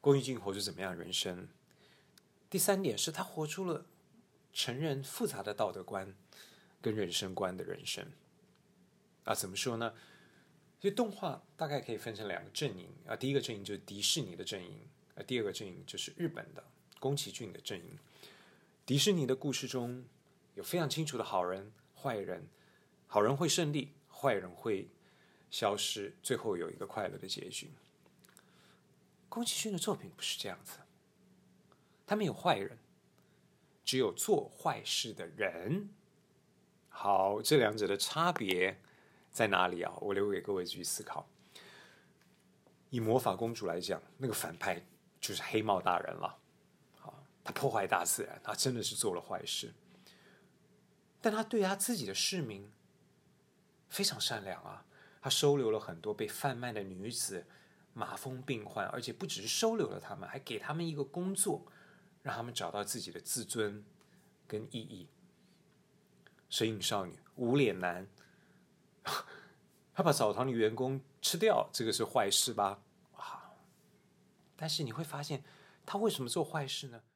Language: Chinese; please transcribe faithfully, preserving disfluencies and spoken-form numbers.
宫崎骏活出怎么样的人生？第三点是他活出了成人复杂的道德观跟人生观的人生。啊，怎么说呢？其实动画大概可以分成两个阵营啊，第一个阵营就是迪士尼的阵营，啊，第二个阵营就是日本的宫崎骏的阵营。迪士尼的故事中有非常清楚的好人、坏人，好人会胜利，坏人会消失，最后有一个快乐的结局。宫崎骏的作品不是这样子，他没有坏人，只有做坏事的人。好，这两者的差别在哪里啊？我留给各位去思考。以魔法公主来讲，那个反派就是黑帽大人了。好，他破坏大自然，他真的是做了坏事，但他对他自己的市民非常善良啊。他收留了很多被贩卖的女子、麻风病患，而且不只是收留了他们，还给他们一个工作，让他们找到自己的自尊跟意义。神隐少女、无脸男，他把澡堂的员工吃掉，这个是坏事吧？啊！但是你会发现，他为什么做坏事呢？